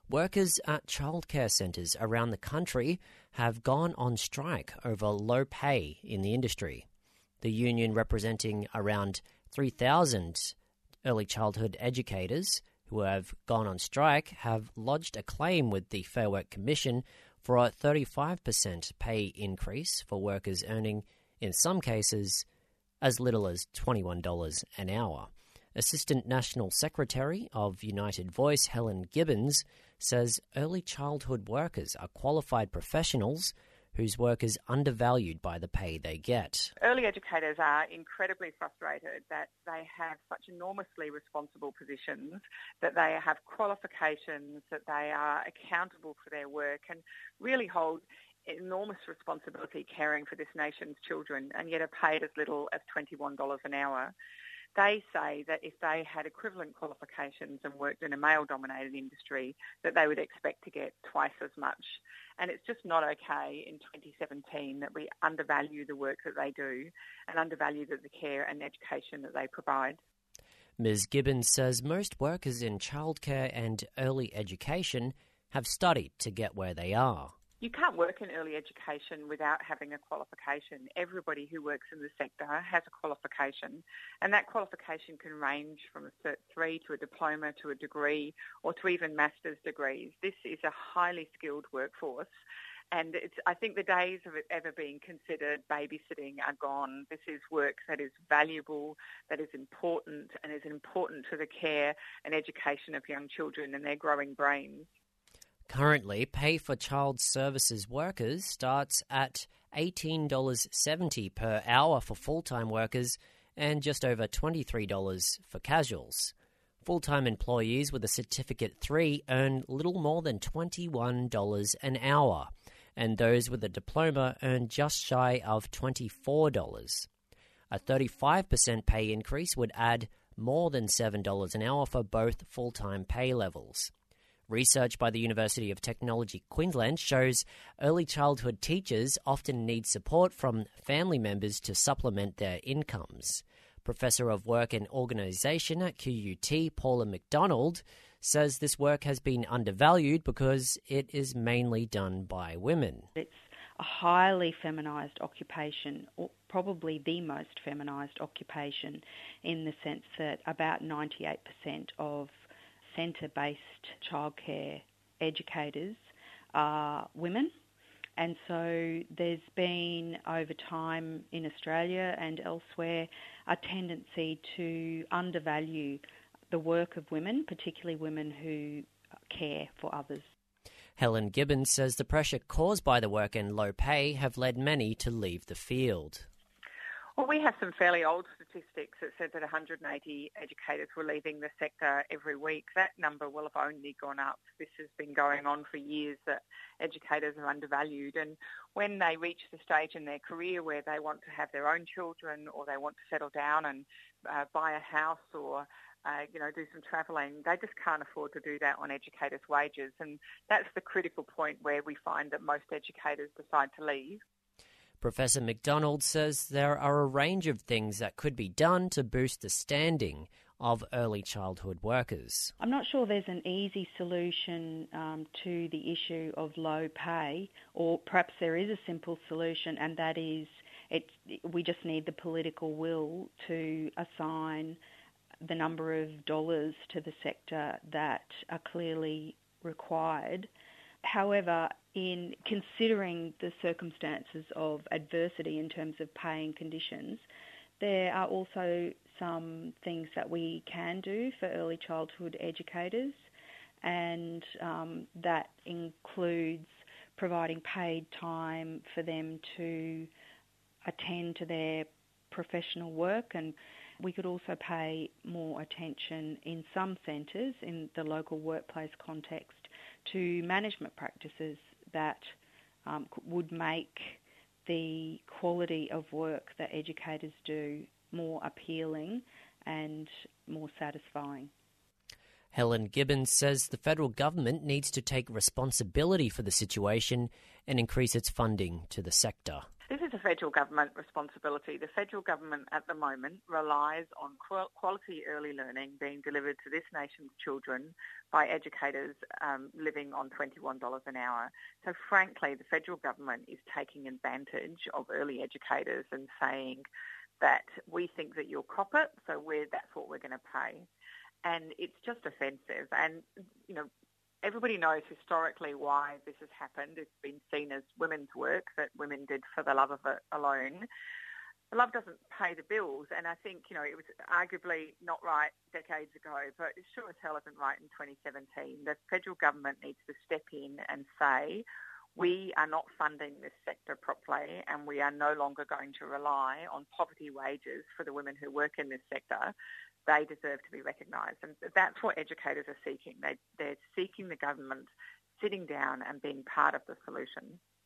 Workers at childcare centres around the country have gone on strike over low pay in the industry. The union, representing around 3,000 early childhood educators who have gone on strike, have lodged a claim with the Fair Work Commission for a 35% pay increase for workers earning, in some cases, as little as $21 an hour. Assistant National Secretary of United Voice, Helen Gibbons, says early childhood workers are qualified professionals whose work is undervalued by the pay they get. Early educators are incredibly frustrated that they have such enormously responsible positions, that they have qualifications, that they are accountable for their work and really hold enormous responsibility caring for this nation's children, and yet are paid as little as $21 an hour. They say that if they had equivalent qualifications and worked in a male-dominated industry, that they would expect to get twice as much. And it's just not okay in 2017 that we undervalue the work that they do and undervalue the care and education that they provide. Ms. Gibbons says most workers in childcare and early education have studied to get where they are. You can't work in early education without having a qualification. Everybody who works in the sector has a qualification, and that qualification can range from a Cert 3 to a diploma to a degree or to even master's degrees. This is a highly skilled workforce, and I think the days of it ever being considered babysitting are gone. This is work that is valuable, that is important, and is important to the care and education of young children and their growing brains. Currently, pay for child services workers starts at $18.70 per hour for full-time workers and just over $23 for casuals. Full-time employees with a Certificate 3 earn little more than $21 an hour, and those with a diploma earn just shy of $24. A 35% pay increase would add more than $7 an hour for both full-time pay levels. Research by the University of Technology Queensland shows early childhood teachers often need support from family members to supplement their incomes. Professor of Work and Organisation at QUT, Paula McDonald, says this work has been undervalued because it is mainly done by women. It's a highly feminised occupation, or probably the most feminised occupation, in the sense that about 98% of centre-based childcare educators are women. And so there's been, over time in Australia and elsewhere, a tendency to undervalue the work of women, particularly women who care for others. Helen Gibbons says the pressure caused by the work and low pay have led many to leave the field. Well, we have some fairly old statistics that said that 180 educators were leaving the sector every week. That number will have only gone up. This has been going on for years, that educators are undervalued. And when they reach the stage in their career where they want to have their own children, or they want to settle down and buy a house, or do some travelling, they just can't afford to do that on educators' wages. And that's the critical point where we find that most educators decide to leave. Professor McDonald says there are a range of things that could be done to boost the standing of early childhood workers. I'm not sure there's an easy solution to the issue of low pay, or perhaps there is a simple solution, and that is we just need the political will to assign the number of dollars to the sector that are clearly required. However, in considering the circumstances of adversity in terms of pay and conditions, there are also some things that we can do for early childhood educators, and that includes providing paid time for them to attend to their professional work, and we could also pay more attention in some centres in the local workplace context to management practices that would make the quality of work that educators do more appealing and more satisfying. Helen Gibbons says the federal government needs to take responsibility for the situation and increase its funding to the sector. This is a federal government responsibility. The federal government at the moment relies on quality early learning being delivered to this nation's children by educators living on $21 an hour. So frankly, the federal government is taking advantage of early educators and saying that we think that you'll cop it, so that's what we're going to pay. And it's just offensive. And, you know, everybody knows historically why this has happened. It's been seen as women's work that women did for the love of it alone. The love doesn't pay the bills, and I think, you know, it was arguably not right decades ago, but it sure as hell isn't right in 2017. The federal government needs to step in and say, we are not funding this sector properly, and we are no longer going to rely on poverty wages for the women who work in this sector. They deserve to be recognised, and that's what educators are seeking. They're seeking the government sitting down and being part of the solution.